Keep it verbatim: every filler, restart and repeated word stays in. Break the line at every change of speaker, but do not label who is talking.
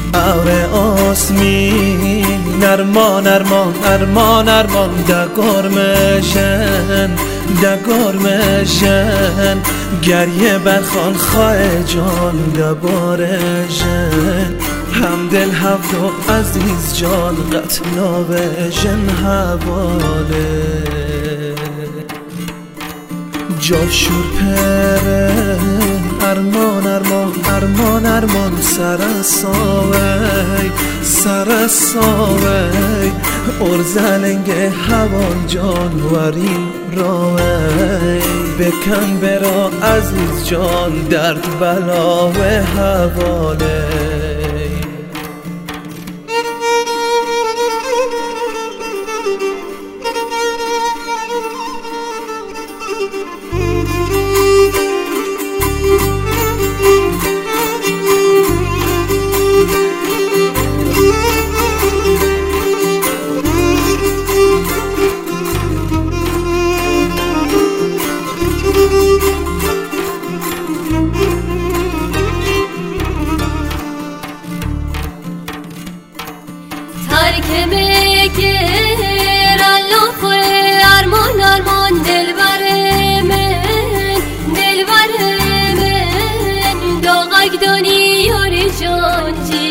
ابر آسمین ارمان ارمان ارمان ارمان دگرمشن دگرمشن گریه برخان خواه جان دبارشن همدل هفت و عزیز جان قتلا بشن حواله جافشور پره ارمان ارمان ارمان ارمان سرساوی سرساوی ارزلنگ هوان جان ورین راوی بکن برا عزیز جان درد بلا و حواله
ترک مگر الله خواه ارمان ارمان دلبر من دلبر من داغک دانی یاری جان جی